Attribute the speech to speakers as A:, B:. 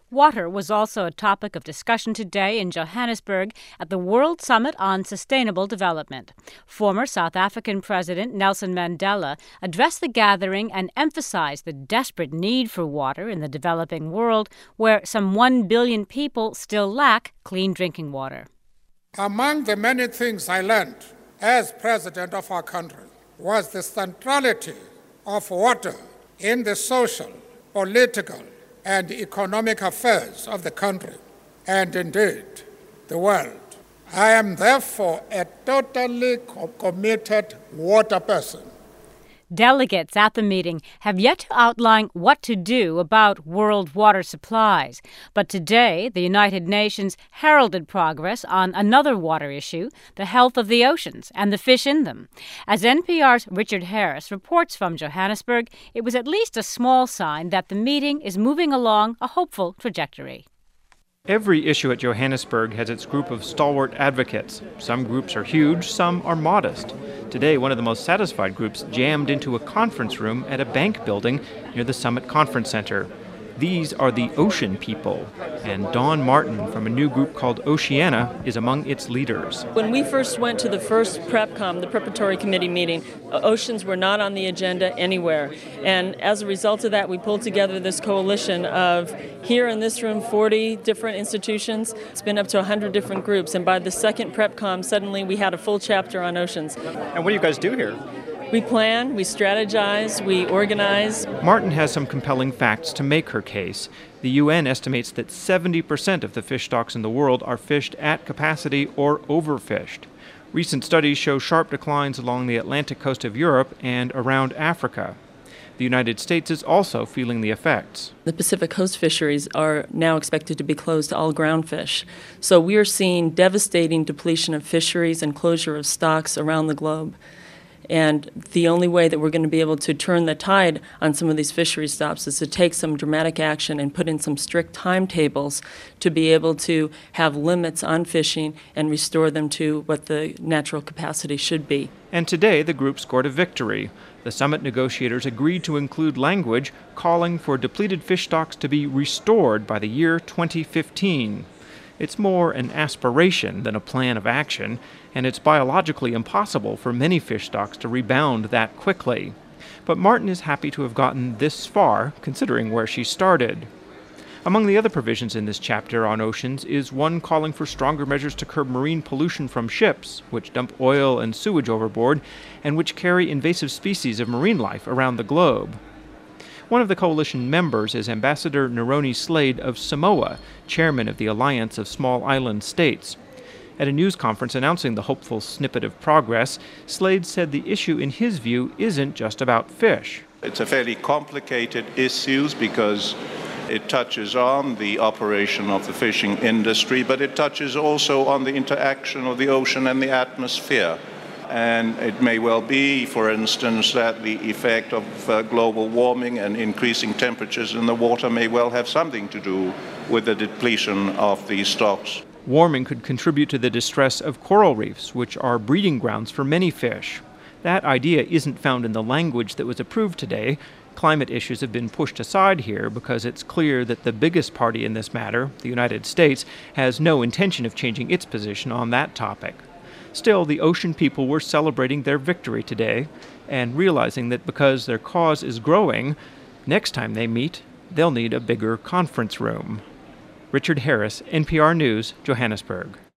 A: Water was also a topic of discussion today in Johannesburg at the World Summit on Sustainable Development. Former South African President Nelson Mandela addressed the gathering and emphasized the desperate need for water in the developing world, where some 1 billion people still lack clean drinking water.
B: Among the many things I learned as president of our country was the centrality of water in the social, political, and economic affairs of the country, and indeed the world. I am therefore a totally committed water person.
A: Delegates at the meeting have yet to outline what to do about world water supplies. But today, the United Nations heralded progress on another water issue, the health of the oceans and the fish in them. As NPR's Richard Harris reports from Johannesburg, it was at least a small sign that the meeting is moving along a hopeful trajectory.
C: Every issue at Johannesburg has its group of stalwart advocates. Some groups are huge, some are modest. Today, one of the most satisfied groups jammed into a conference room at a bank building near the Summit Conference Center. These are the Ocean People, and Dawn Martin from a new group called Oceana is among its leaders.
D: When we first went to the first PrepCom, the Preparatory Committee meeting, oceans were not on the agenda anywhere. And as a result of that, we pulled together this coalition of, here in this room, 40 different institutions. It's been up to 100 different groups. And by the second PrepCom, suddenly we had a full chapter on oceans.
C: And what do you guys do here?
D: We plan, we strategize, we organize.
C: Martin has some compelling facts to make her case. The UN estimates that 70% of the fish stocks in the world are fished at capacity or overfished. Recent studies show sharp declines along the Atlantic coast of Europe and around Africa. The United States is also feeling the effects.
D: The Pacific coast fisheries are now expected to be closed to all ground fish. So we are seeing devastating depletion of fisheries and closure of stocks around the globe. And the only way that we're going to be able to turn the tide on some of these fishery stops is to take some dramatic action and put in some strict timetables to be able to have limits on fishing and restore them to what the natural capacity should be.
C: And today the group scored a victory. The summit negotiators agreed to include language calling for depleted fish stocks to be restored by the year 2015. It's more an aspiration than a plan of action, and it's biologically impossible for many fish stocks to rebound that quickly. But Martin is happy to have gotten this far, considering where she started. Among the other provisions in this chapter on oceans is one calling for stronger measures to curb marine pollution from ships, which dump oil and sewage overboard, and which carry invasive species of marine life around the globe. One of the coalition members is Ambassador Neroni Slade of Samoa, chairman of the Alliance of Small Island States. At a news conference announcing the hopeful snippet of progress, Slade said the issue, in his view, isn't just about fish.
E: It's a fairly complicated issue because it touches on the operation of the fishing industry, but it touches also on the interaction of the ocean and the atmosphere. And it may well be, for instance, that the effect of global warming and increasing temperatures in the water may well have something to do with the depletion of these stocks.
C: Warming could contribute to the distress of coral reefs, which are breeding grounds for many fish. That idea isn't found in the language that was approved today. Climate issues have been pushed aside here because it's clear that the biggest party in this matter, the United States, has no intention of changing its position on that topic. Still, the Ocean People were celebrating their victory today and realizing that because their cause is growing, next time they meet, they'll need a bigger conference room. Richard Harris, NPR News, Johannesburg.